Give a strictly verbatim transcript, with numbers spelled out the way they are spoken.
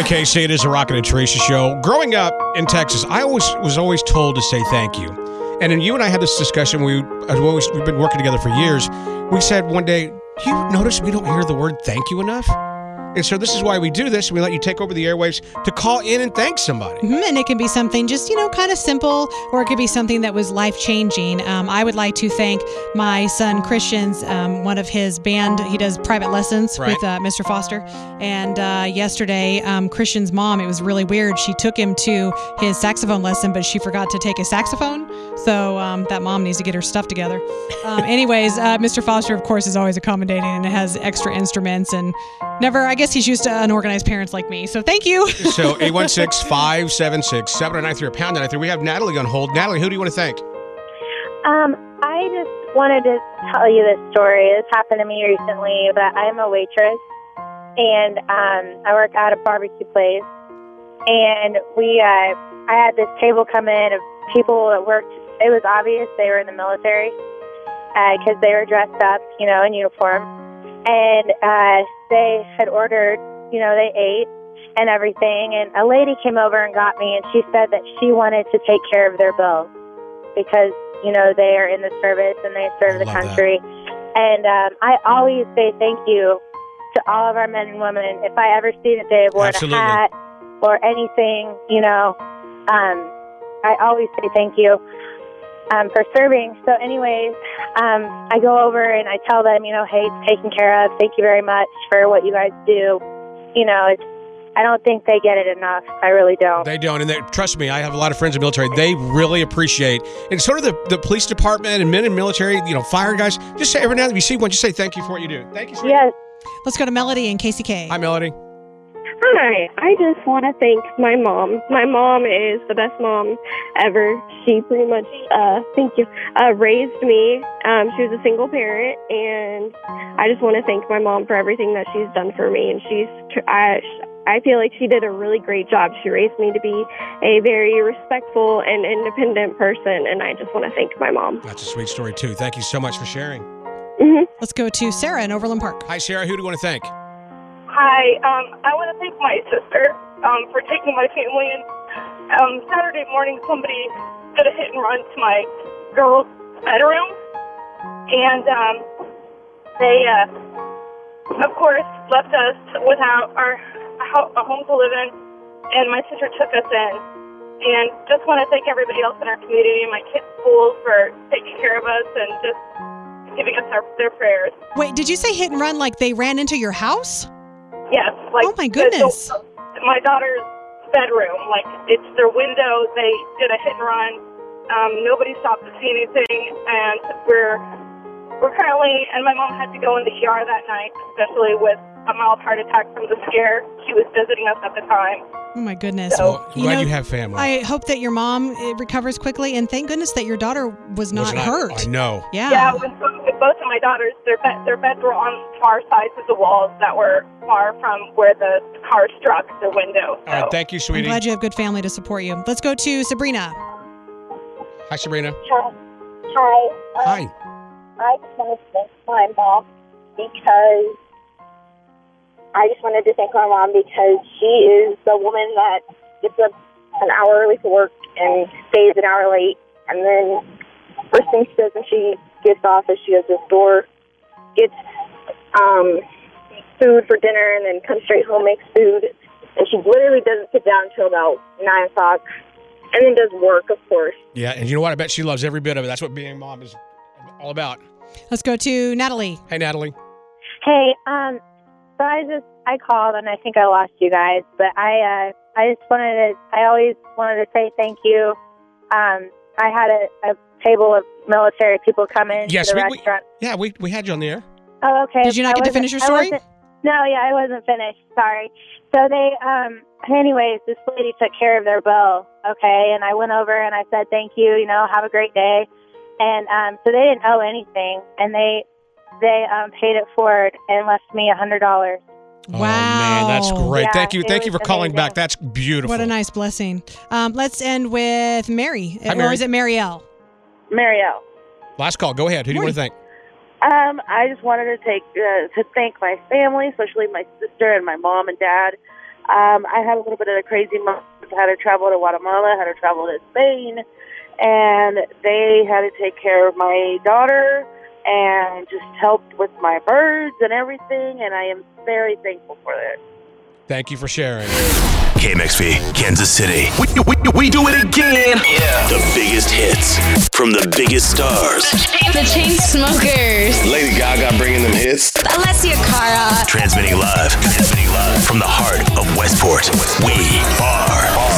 K C, it is a Rocket and Teresa show. Growing up in Texas, I always was always told to say thank you. And then you and I had this discussion. We, I've always, we've been working together for years. We said one day, do you notice we don't hear the word thank you enough? And so this is why we do this. We let you take over the airwaves to call in and thank somebody. Mm-hmm. And it can be something just, you know, kind of simple, or it could be something that was life-changing. Um, I would like to thank my son, Christian's, um, one of his band. He does private lessons Right. with uh, Mister Foster. And uh, yesterday, um, Christian's mom, it was really weird. She took him to his saxophone lesson, but she forgot to take his saxophone. So um, that mom needs to get her stuff together. Um, anyways, uh, Mister Foster, of course, is always accommodating and has extra instruments and never, I guess he's used to unorganized parents like me. So thank you. So eight one six, five seven six, seven nine three or pound nine three. We have Natalie on hold. Natalie, who do you want to thank? Um, I just wanted to tell you this story. This happened to me recently, but I'm a waitress, and um, I work at a barbecue place. And we, uh, I had this table come in of people that worked. It was obvious they were in the military because uh, they were dressed up, you know, in uniform. And uh, they had ordered, you know, they ate and everything. And a lady came over and got me, and she said that she wanted to take care of their bills because, you know, they are in the service and they serve I the love country. And um, I always say thank you to all of our men and women. If I ever see that they have worn Absolutely. a hat or anything, you know, um, I always say thank you. Um, for serving. So anyways, um, I go over and I tell them, you know, hey, it's taken care of. Thank you very much for what you guys do. You know, it's, I don't think they get it enough. I really don't. They don't. And they, trust me, I have a lot of friends in the military. They really appreciate. And sort of the, the police department and men in military, you know, fire guys, just say every now and then you see one, just say thank you for what you do. Thank you, sweetie. Yes. Let's go to Melody and K C K. Hi, Melody. Hi, I just want to thank my mom. My mom is the best mom ever. She pretty much, uh, thank you, uh, raised me. Um, she was a single parent, and I just want to thank my mom for everything that she's done for me. And she's, I, I feel like she did a really great job. She raised me to be a very respectful and independent person, and I just want to thank my mom. That's a sweet story, too. Thank you so much for sharing. Mm-hmm. Let's go to Sarah in Overland Park. Hi, Sarah. Who do you want to thank? Hi, um, I want to thank my sister um, for taking my family in. Um, Saturday morning, somebody did a hit and run to my girls' bedroom, and um, they, uh, of course, left us without our a home to live in, and my sister took us in. And just want to thank everybody else in our community and my kids' schools for taking care of us and just giving us our, their prayers. Wait, did you say hit and run like they ran into your house? Yes. Like, oh, my goodness. The, my daughter's bedroom, like, it's their window. They did a hit and run. Um, nobody stopped to see anything, and we're we're currently, and my mom had to go in the E R that night, especially with a mild heart attack from the scare. She was visiting us at the time. Oh, my goodness. So, Well, glad know, you have family. I hope that your mom uh, recovers quickly, and thank goodness that your daughter was not Was not- hurt. I know. Yeah. Yeah, with, with both of my daughters, their, bed, their beds were on far sides of the walls that were far from where the car struck the window. So. All right, thank you, I'm sweetie. glad you have good family to support you. Let's go to Sabrina. Hi, Sabrina. Hi. Hi. Um, Hi. I just want to thank my mom because I just wanted to thank my mom because she is the woman that gets up an hour early for work and stays an hour late. And then first thing she does when she gets off is she goes to the store, gets um, food for dinner, and then comes straight home, makes food. And she literally doesn't sit down until about nine o'clock. And then does work, of course. Yeah, and you know what? I bet she loves every bit of it. That's what being a mom is all about. Let's go to Natalie. Hey, Natalie. Hey, um, so I just, I called and I think I lost you guys, but I, uh, I just wanted to, I always wanted to say thank you. Um, I had a, a table of military people come in Yes, to the we, we, restaurant. yeah, we, we had you on the air. Oh, okay. Did you not I get to wasn't- finish your I story? wasn't- No, yeah, I wasn't finished. Sorry. So they, um, anyways, this lady took care of their bill, okay, and I went over and I said, thank you, you know, have a great day. And um, so they didn't owe anything, and they they um, paid it forward and left me a hundred dollars. Oh, man, that's great. Yeah, thank you. it Thank you was for calling amazing. back. That's beautiful. What a nice blessing. Um, let's end with Mary. Hi, Or Mary. is it Marielle? Marielle. Last call. Go ahead. Who do you want to thank? Um, I just wanted to take uh, to thank my family, especially my sister and my mom and dad. Um, I had a little bit of a crazy month. I had to travel to Guatemala, had to travel to Spain, and they had to take care of my daughter and just helped with my birds and everything, and I am very thankful for it. Thank you for sharing. K M X V, Kansas City. We, we, we do it again. Yeah. The biggest hits from the biggest stars. The Chainsmokers. Lady Gaga bringing them hits. Alessia Cara. Transmitting live. Transmitting live from the heart of Westport. We are